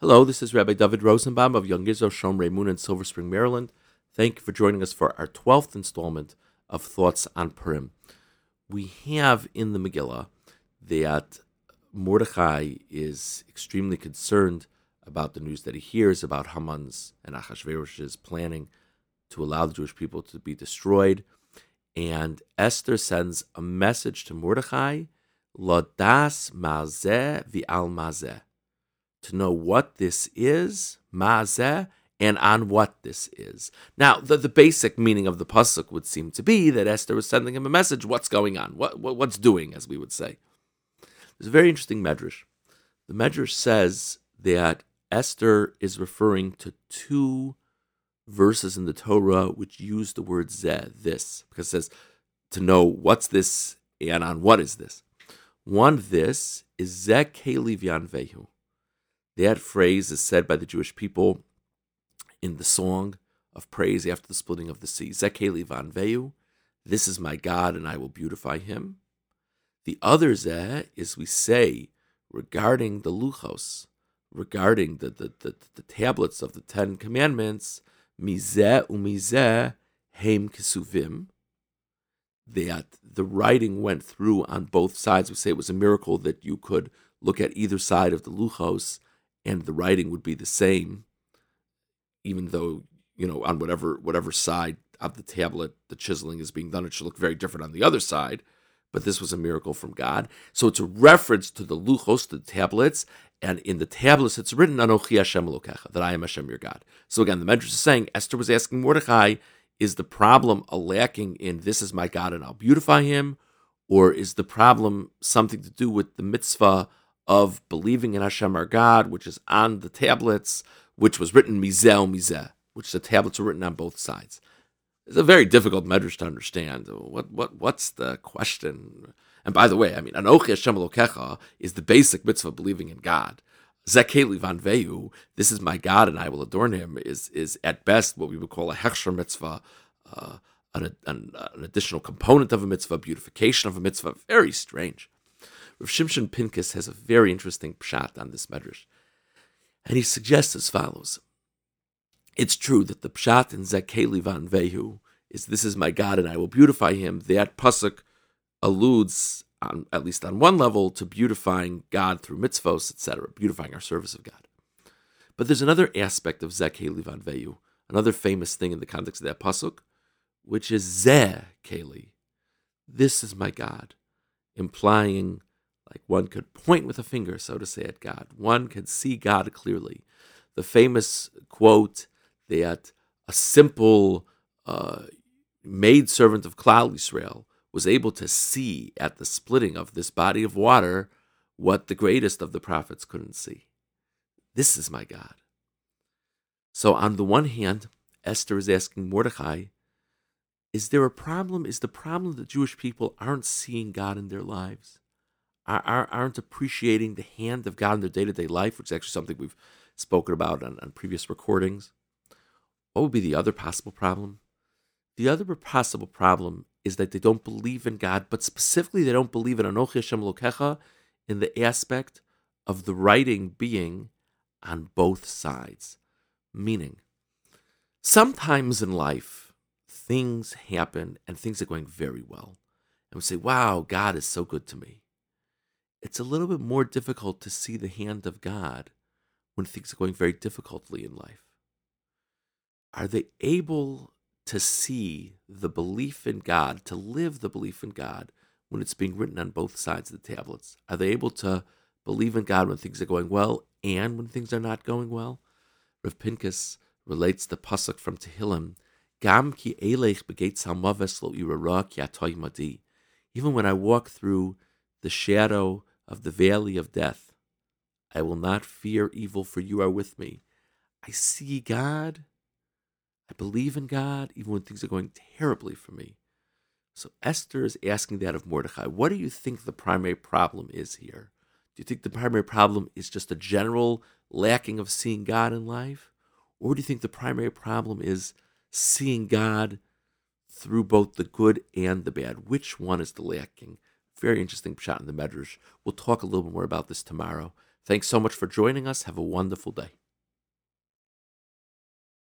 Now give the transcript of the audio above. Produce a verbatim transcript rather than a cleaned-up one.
Hello, this is Rabbi David Rosenbaum of Young Israel Shomrei Moon in Silver Spring, Maryland. Thank you for joining us for our twelfth installment of Thoughts on Purim. We have in the Megillah that Mordechai is extremely concerned about the news that he hears about Haman's and Achashverosh's planning to allow the Jewish people to be destroyed. And Esther sends a message to Mordechai, Ladas mazeh v'al mazeh, to know what this is, mazeh, and on what this is. Now, the, the basic meaning of the pasuk would seem to be that Esther was sending him a message, what's going on, what, what what's doing, as we would say. There's a very interesting medrash. The medrash says that Esther is referring to two verses in the Torah which use the word zeh, this, because it says to know what's this and on what is this. One, this, is zeh keli v'yanvehu. That phrase is said by the Jewish people in the song of praise after the splitting of the sea. Zeh keli v'yanvehu, this is my God and I will beautify him. The other zeh is we say regarding the luchos, regarding the, the, the, the tablets of the Ten Commandments, mizeh umizeh heim kesuvim, that the writing went through on both sides. We say it was a miracle that you could look at either side of the luchos and the writing would be the same, even though, you know, on whatever whatever side of the tablet the chiseling is being done, it should look very different on the other side. But this was a miracle from God. So it's a reference to the luchos, to the tablets, and in the tablets it's written, Anochi Hashem Elokecha, that I am Hashem your God. So again, the Medrash is saying, Esther was asking Mordechai, is the problem a lacking in this is my God and I'll beautify him? Or is the problem something to do with the mitzvah of believing in Hashem our God, which is on the tablets, which was written mizeh mizeh, which the tablets were written on both sides? It's a very difficult medrash to understand. What what what's the question? And by the way, I mean, Anochi Hashem Elokecha is the basic mitzvah of believing in God. Zeh keli v'yanvehu, this is my God and I will adorn him, is is at best what we would call a hechsher mitzvah, uh, an, an, an additional component of a mitzvah, beautification of a mitzvah. Very strange. Rav Shimshon Pincus has a very interesting pshat on this medrash, and he suggests as follows. It's true that the pshat in Zeh keli v'yanvehu is this is my God and I will beautify him. That pasuk alludes, on, at least on one level, to beautifying God through mitzvos, et cetera, beautifying our service of God. But there's another aspect of Zeh keli v'yanvehu, another famous thing in the context of that pasuk, which is Zeh keli, this is my God, implying like one could point with a finger, so to say, at God. One could see God clearly. The famous quote that a simple uh, maidservant of Klal Yisrael was able to see at the splitting of this body of water what the greatest of the prophets couldn't see. This is my God. So on the one hand, Esther is asking Mordechai, is there a problem? Is the problem that Jewish people aren't seeing God in their lives? Aren't appreciating the hand of God in their day-to-day life, which is actually something we've spoken about on, on previous recordings? What would be the other possible problem? The other possible problem is that they don't believe in God, but specifically they don't believe in Anochi Hashem Elokecha in the aspect of the writing being on both sides. Meaning, sometimes in life, things happen and things are going very well. And we say, wow, God is so good to me. It's a little bit more difficult to see the hand of God when things are going very difficultly in life. Are they able to see the belief in God, to live the belief in God when it's being written on both sides of the tablets? Are they able to believe in God when things are going well and when things are not going well? Rav Pincus relates the pasuk from Tehillim, Gam ki elech begeitz hamaves lo irara ki atoy madi. Even when I walk through the shadow of the valley of death, I will not fear evil, for you are with me. I see God. I believe in God, even when things are going terribly for me. So Esther is asking that of Mordechai. What do you think the primary problem is here? Do you think the primary problem is just a general lacking of seeing God in life? Or do you think the primary problem is seeing God through both the good and the bad? Which one is the lacking? Very interesting shot in the Medrash. We'll talk a little bit more about this tomorrow. Thanks so much for joining us. Have a wonderful day.